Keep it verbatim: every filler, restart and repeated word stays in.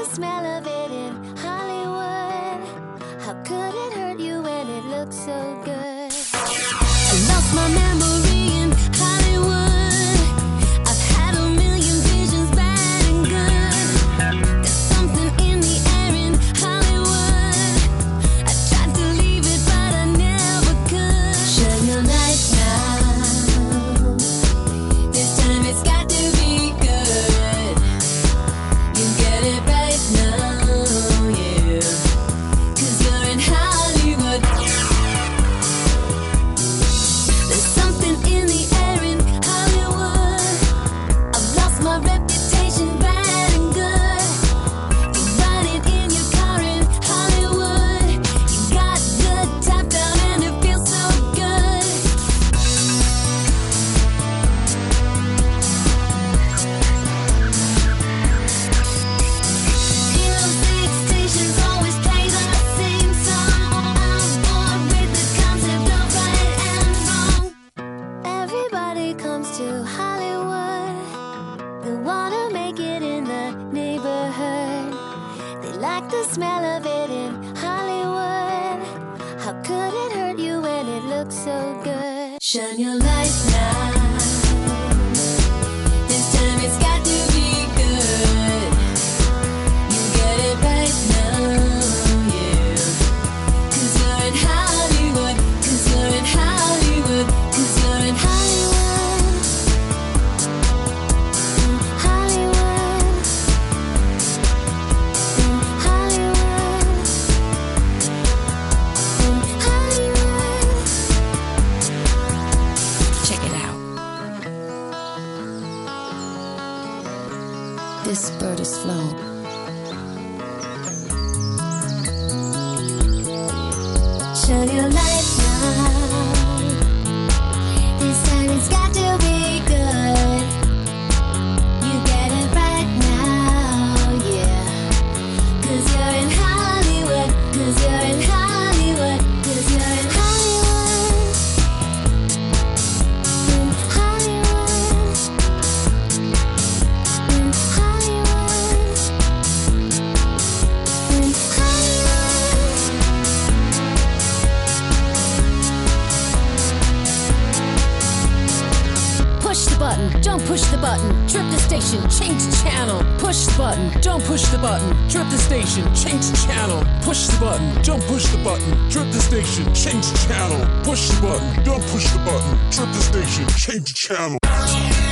smell of it in Hollywood. How could it hurt you when it looks so good? I lost my memory in Hollywood. I've had a million visions, bad and good. There's something in the air in Hollywood. I tried to leave it, but I never could. Shine your light now. This time it's got to be good. You get it right now, yeah. 'Cause you're in Hollywood. There's something in the air in Hollywood. I've lost my reputation, bad and good. You ride it in your car in Hollywood. You got the top down and it feels so good. Hero six stations always play the same song. I'm bored with the concept of right and wrong. Everybody comes to Hollywood. They wanna make it in the neighborhood. They like the smell of it in Hollywood. How could it hurt you when it looks so good? Shine your light now. This time it's got to be good. You get it right now, yeah. 'Cause you're in Hollywood. 'Cause you're in Hollywood. 'Cause you're in Hollywood. In Hollywood. In Hollywood. In Hollywood. Check it out. This bird is flown. Shine your light now. This time it's got to be good. You get it right now, yeah. 'Cause you're in Hollywood. 'Cause you're in Hollywood. 'Cause you're in Hollywood. In Hollywood. In Hollywood. In Hollywood. Push the button, don't push the button. Trip the station, change the channel. Push the button, don't push the button. Trip the station, change the channel. Push the button, don't push the button. Trip the station, change the channel. Push the button, don't push the button. Trip the station, change the channel.